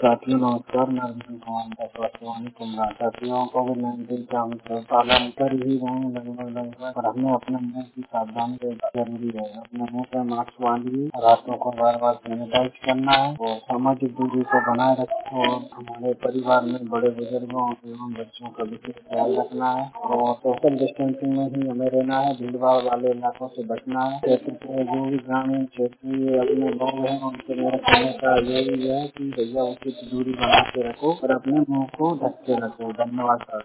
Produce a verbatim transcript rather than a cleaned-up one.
साथियों नमस्कार, मैं अर्जुन कुमार आकाशवाणी कुमरा। साथियों कोविड नाइन्टीन का हम सब पालन कर ही रहे हैं लगभग लगभग, और हमें अपने मुंह की सावधानी जरूरी है। अपने मुंह पर मास्क बांधिए और हाथों को बार बार सैनिटाइज करना है और सामाजिक दूरी को बनाए रखें और हमारे परिवार में बड़े बुजुर्गों एवं बच्चों का विशेष ख्याल रखना है और सोशल डिस्टेंसिंग में ही हमें रहना है। भीड़ भाड़ वाले इलाकों से बचना है। क्षेत्र के जो भी ग्रामीण क्षेत्रीय अपने लोग हैं उनसे मेरा कहने का यही है कि भैया उचित दूरी बना के रखो और अपने मुंह को ढक के रखो। धन्यवाद।